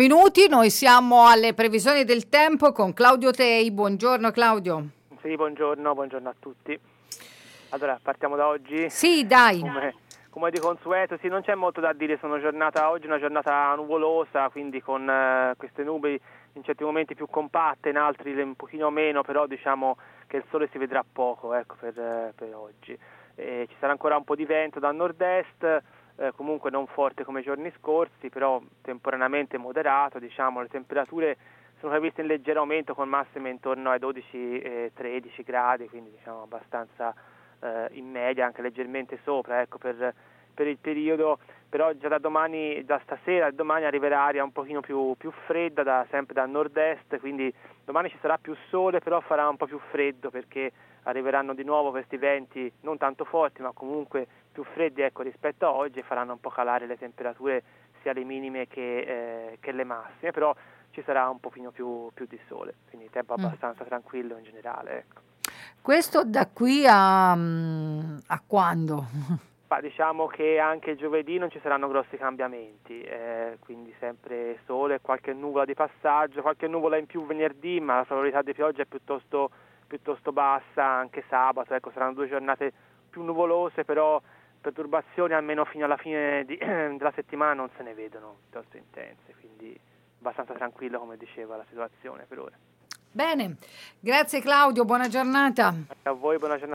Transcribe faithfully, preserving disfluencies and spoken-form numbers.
minuti, noi siamo alle previsioni del tempo con Claudio Tei. Buongiorno Claudio. Sì, buongiorno, buongiorno a tutti. Allora, partiamo da oggi. Sì, dai. Come, come di consueto, sì, non c'è molto da dire, sono giornata oggi una giornata nuvolosa, quindi con eh, queste nubi in certi momenti più compatte, in altri un pochino meno, però diciamo che il sole si vedrà poco, ecco, per, eh, per oggi. E ci sarà ancora un po' di vento da nord-est, eh, comunque non forte come i giorni scorsi, però temporaneamente moderato, diciamo, le temperature sono previste in leggero aumento con massime intorno ai dodici tredici gradi, quindi diciamo abbastanza eh, in media, anche leggermente sopra, ecco, per, per il periodo. Però già da domani, da stasera, domani arriverà aria un pochino più, più fredda, da, sempre da nord-est, quindi domani ci sarà più sole, però farà un po' più freddo perché arriveranno di nuovo questi venti non tanto forti, ma comunque più freddi, ecco, rispetto a oggi, e faranno un po' calare le temperature sia le minime che, eh, che le massime, però ci sarà un pochino più, più di sole, quindi tempo abbastanza mm. tranquillo in generale, ecco. Questo da qui a, a quando? Ma diciamo che anche giovedì non ci saranno grossi cambiamenti, eh, quindi sempre sole, qualche nuvola di passaggio, qualche nuvola in più venerdì, ma la probabilità di pioggia è piuttosto, piuttosto bassa, anche sabato, ecco, saranno due giornate più nuvolose, però perturbazioni almeno fino alla fine di, della settimana non se ne vedono piuttosto intense, quindi abbastanza tranquillo, come diceva, la situazione per ora. Bene, grazie Claudio, buona giornata. A voi, buona giornata.